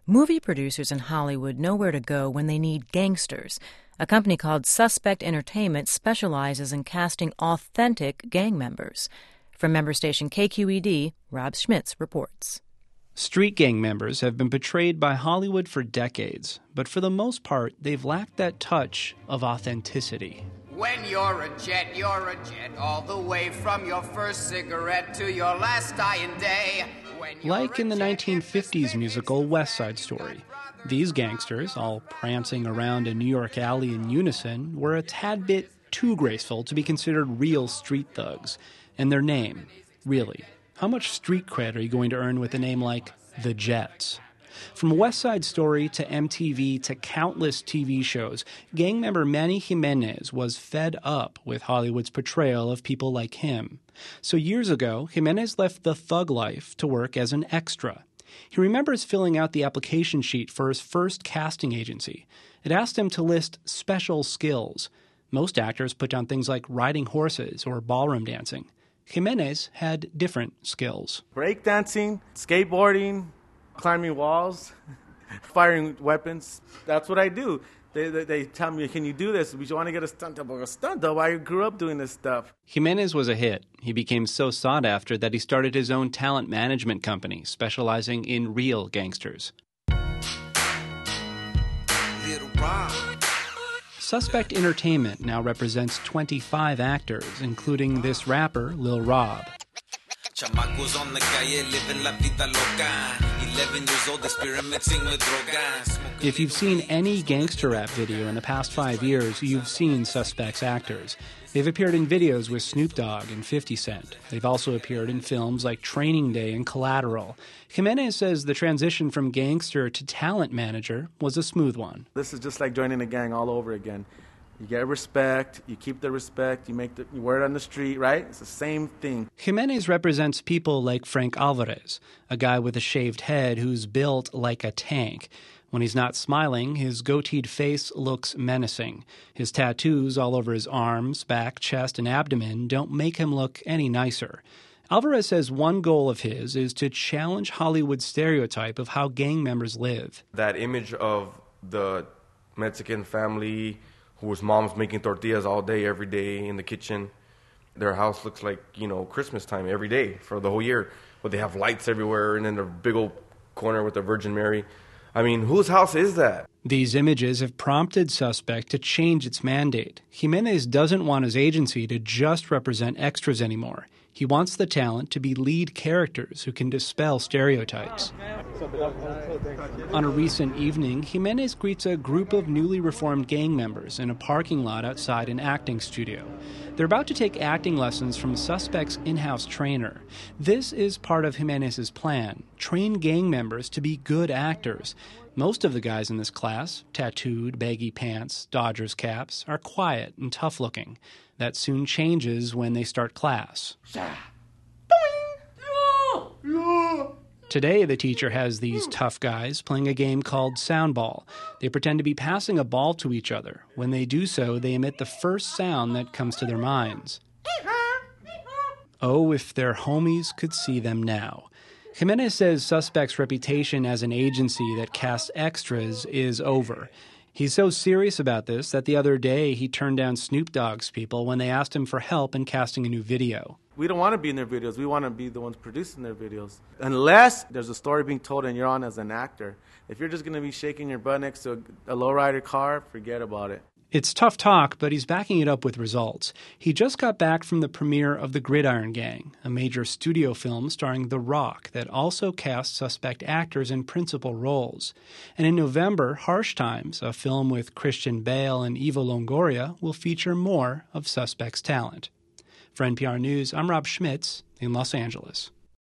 Movie producers in Hollywood know where to go when they need gangsters. A company called Suspect Entertainment specializes in casting authentic gang members. From member station KQED, Rob Schmitz reports. Street gang members have been portrayed by Hollywood for decades, but for the most part, they've lacked that touch of authenticity. When you're a jet, all the way from your first cigarette to your last dying day. Like in the 1950s musical West Side Story. These gangsters, all prancing around a New York alley in unison, were a tad bit too graceful to be considered real street thugs. And their name, really. How much street cred are you going to earn with a name like The Jets? From West Side Story to MTV to countless TV shows, gang member Manny Jimenez was fed up with Hollywood's portrayal of people like him. So years ago, Jimenez left the thug life to work as an extra. He remembers filling out the application sheet for his first casting agency. It asked him to list special skills. Most actors put down things like riding horses or ballroom dancing. Jimenez had different skills. Breakdancing, skateboarding, climbing walls, firing weapons. That's what I do. They tell me, can you do this? We want to get a stunt double. A stunt double? I grew up doing this stuff. Jimenez was a hit. He became so sought after that he started his own talent management company, specializing in real gangsters. Suspect Entertainment now represents 25 actors, including this rapper, Lil Rob. Chamacos on the calle living la vida loca. 11 years old experimenting with drogas. If you've seen any gangster rap video in the past 5 years, you've seen Suspect's actors. They've appeared in videos with Snoop Dogg and 50 Cent. They've also appeared in films like Training Day and Collateral. Jimenez says the transition from gangster to talent manager was a smooth one. This is just like joining a gang all over again. You get respect, you keep the respect, you wear it on the street, right? It's the same thing. Jimenez represents people like Frank Alvarez, a guy with a shaved head who's built like a tank. When he's not smiling, his goateed face looks menacing. His tattoos all over his arms, back, chest, and abdomen don't make him look any nicer. Alvarez says one goal of his is to challenge Hollywood's stereotype of how gang members live. That image of the Mexican family whose mom's making tortillas all day, every day in the kitchen. Their house looks like, Christmas time every day for the whole year. But they have lights everywhere and then their big old corner with the Virgin Mary. I mean, whose house is that? These images have prompted Suspect to change its mandate. Jimenez doesn't want his agency to just represent extras anymore. He wants the talent to be lead characters who can dispel stereotypes. On a recent evening, Jimenez greets a group of newly reformed gang members in a parking lot outside an acting studio. They're about to take acting lessons from Suspect's in-house trainer. This is part of Jimenez's plan: train gang members to be good actors. Most of the guys in this class, tattooed, baggy pants, Dodgers caps, are quiet and tough-looking. That soon changes when they start class. Today, the teacher has these tough guys playing a game called Soundball. They pretend to be passing a ball to each other. When they do so, they emit the first sound that comes to their minds. Oh, if their homies could see them now. Jimenez says Suspect's reputation as an agency that casts extras is over. He's so serious about this that the other day he turned down Snoop Dogg's people when they asked him for help in casting a new video. We don't want to be in their videos. We want to be the ones producing their videos. Unless there's a story being told and you're on as an actor. If you're just going to be shaking your butt next to a lowrider car, forget about it. It's tough talk, but he's backing it up with results. He just got back from the premiere of The Gridiron Gang, a major studio film starring The Rock that also casts Suspect actors in principal roles. And in November, Harsh Times, a film with Christian Bale and Eva Longoria, will feature more of Suspect's talent. For NPR News, I'm Rob Schmitz in Los Angeles.